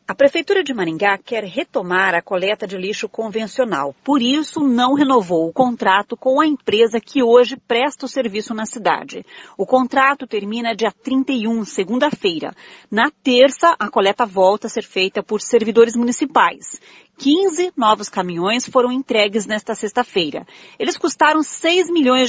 A Prefeitura de Maringá quer retomar a coleta de lixo convencional. Por isso, não renovou o contrato com a empresa que hoje presta o serviço na cidade. O contrato termina dia 31, segunda-feira. Na terça, a coleta volta a ser feita por servidores municipais. 15 novos caminhões foram entregues nesta sexta-feira. Eles custaram R$6 milhões.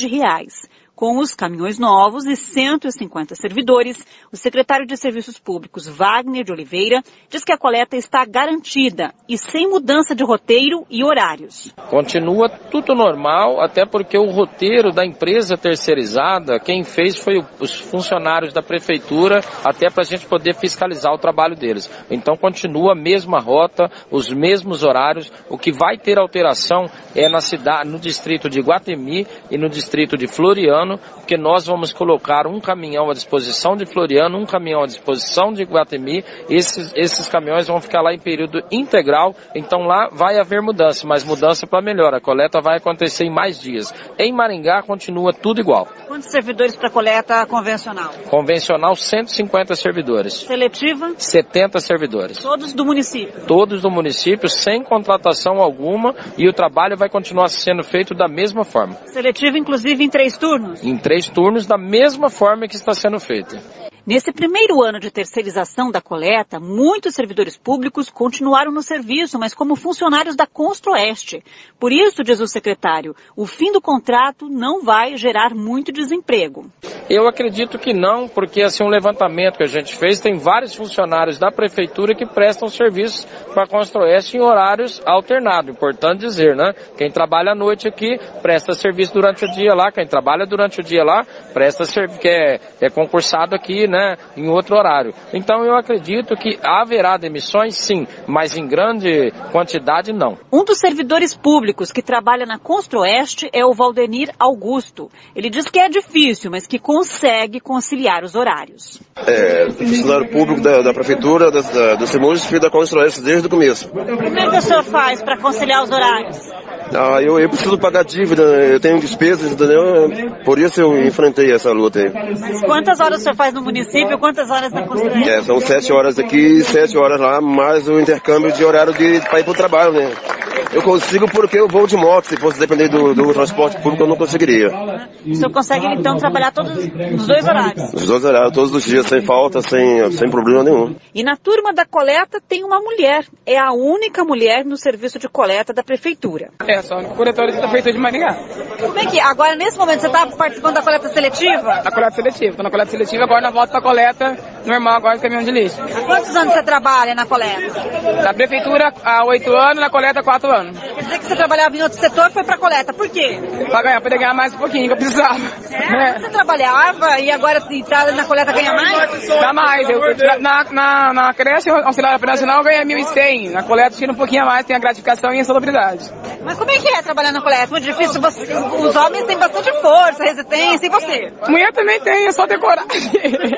Com os caminhões novos e 150 servidores, o secretário de Serviços Públicos, Wagner de Oliveira, diz que a coleta está garantida e sem mudança de roteiro e horários. Continua tudo normal, até porque o roteiro da empresa terceirizada, quem fez foi os funcionários da prefeitura, até para a gente poder fiscalizar o trabalho deles. Então continua a mesma rota, os mesmos horários. O que vai ter alteração é na cidade, no distrito de Iguatemi e no distrito de Floriano, porque nós vamos colocar um caminhão à disposição de Floriano, um caminhão à disposição de Iguatemi. Esses caminhões vão ficar lá em período integral, então lá vai haver mudança, mas mudança para melhor. A coleta vai acontecer em mais dias. Em Maringá continua tudo igual. Quantos servidores para coleta convencional? Convencional, 150 servidores. Seletiva? 70 servidores. Todos do município? Todos do município, sem contratação alguma, e o trabalho vai continuar sendo feito da mesma forma. Seletiva, inclusive, em 3 turnos? Em 3 turnos, da mesma forma que está sendo feita. Nesse primeiro ano de terceirização da coleta, muitos servidores públicos continuaram no serviço, mas como funcionários da Construeste. Por isso, diz o secretário, o fim do contrato não vai gerar muito desemprego. Eu acredito que não, porque assim, um levantamento que a gente fez, tem vários funcionários da prefeitura que prestam serviços para a Construeste em horários alternados. Importante dizer, né? Quem trabalha à noite aqui, presta serviço durante o dia lá. Quem trabalha durante o dia lá, presta serviço, que é concursado aqui, né? Em outro horário. Então eu acredito que haverá demissões, sim, mas em grande quantidade, não. Um dos servidores públicos que trabalha na Construeste é o Valdenir Augusto. Ele diz que é difícil, mas que consegue conciliar os horários. Funcionário público da Prefeitura, do CEMUSP e da Construeste desde o começo. Como é que o senhor faz para conciliar os horários? Eu preciso pagar dívida, eu tenho despesas, entendeu? Por isso eu enfrentei essa luta aí. Mas quantas horas o senhor faz no município, quantas horas na Construeste? São 7 horas aqui, 7 horas lá, mais o intercâmbio de horário para ir para o trabalho, né? Eu consigo porque eu vou de moto, se fosse depender do transporte público eu não conseguiria. O senhor consegue então trabalhar nos 2 horários? Os 2 horários, todos os dias, sem falta, sem problema nenhum. E na turma da coleta tem uma mulher, é a única mulher no serviço de coleta da Prefeitura. Só no coletor da Prefeitura de Maringá. Como é que, agora nesse momento você está participando da coleta seletiva? A coleta seletiva, estou na coleta seletiva, agora na volta para a coleta normal, agora do caminhão de lixo. Há quantos anos você trabalha na coleta? Na Prefeitura há 8 anos, na coleta há 4 anos. Quer dizer que você trabalhava em outro setor e foi para a coleta, por quê? Para poder ganhar mais um pouquinho, que eu precisava. Você trabalhava e agora está na coleta ganha mais? Dá mais, na creche auxiliar operacional eu ganhei 1.100, na coleta tira um pouquinho a mais, tem a gratificação e a insalubridade. Mas como é que é trabalhar na coleta? Muito difícil, os homens têm bastante força, resistência, e você? Mulher também tem, é só ter coragem.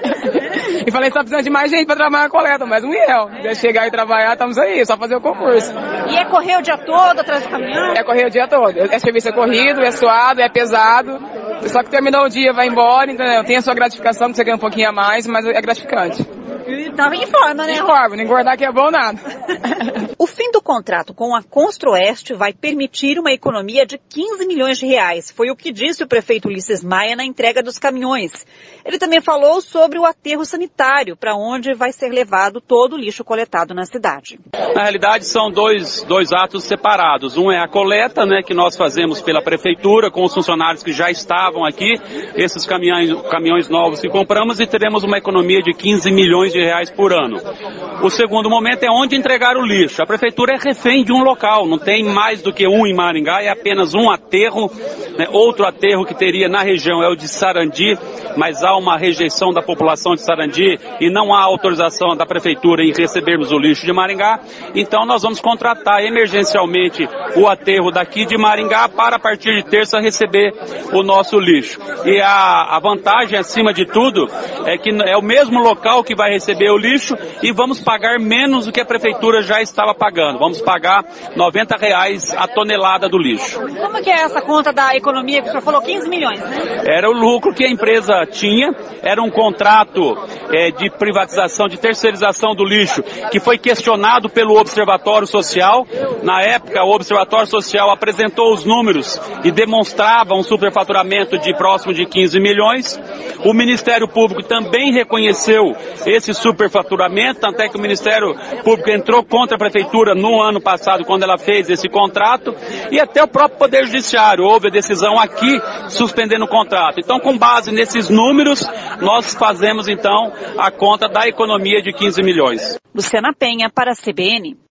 E falei, só precisando de mais gente para trabalhar na coleta, mas um real. Já chegar e trabalhar, estamos aí, só fazer o concurso. E é correr o dia todo atrás do caminhão? É correr o dia todo. É serviço corrido, é suado, é pesado. Só que terminou o dia, vai embora, entendeu? Tem a sua gratificação, que você ganha um pouquinho a mais, mas é gratificante. E tava em forma, né? Em forma, não engordar que é bom nada. O fim do contrato com a Construeste vai permitir uma economia de R$15 milhões. Foi o que disse o prefeito Ulisses Maia na entrega dos caminhões. Ele também falou sobre o aterro sanitário, para onde vai ser levado todo o lixo coletado na cidade. Na realidade, são dois atos separados. Um é a coleta, né, que nós fazemos pela prefeitura, com os funcionários que já estavam aqui, esses caminhões novos que compramos, e teremos uma economia de R$15 milhões por ano. O segundo momento é onde entregar o lixo. A prefeitura é refém de um local, não tem mais do que um em Maringá, é apenas um aterro, né? Outro aterro que teria na região é o de Sarandi, mas há uma rejeição da população de Sarandi e não há autorização da prefeitura em recebermos o lixo de Maringá. Então nós vamos contratar emergencialmente o aterro daqui de Maringá para, a partir de terça, receber o nosso lixo. E a vantagem, acima de tudo, é que é o mesmo local que vai receber o lixo, e vamos pagar menos do que a prefeitura já estava pagando. Vamos pagar R$90 a tonelada do lixo. Como que é essa conta da economia que o senhor falou? 15 milhões, né? Era o lucro que a empresa tinha, era um contrato de privatização, de terceirização do lixo, que foi questionado pelo Observatório Social. Na época, o Observatório Social apresentou os números e demonstrava um superfaturamento de próximo de 15 milhões. O Ministério Público também reconheceu esse superfaturamento, tanto é que o Ministério Público entrou contra a Prefeitura no ano passado, quando ela fez esse contrato, e até o próprio Poder Judiciário houve a decisão aqui suspendendo o contrato. Então, com base nesses números, nós fazemos então a conta da economia de 15 milhões. Luciana Penha para a CBN.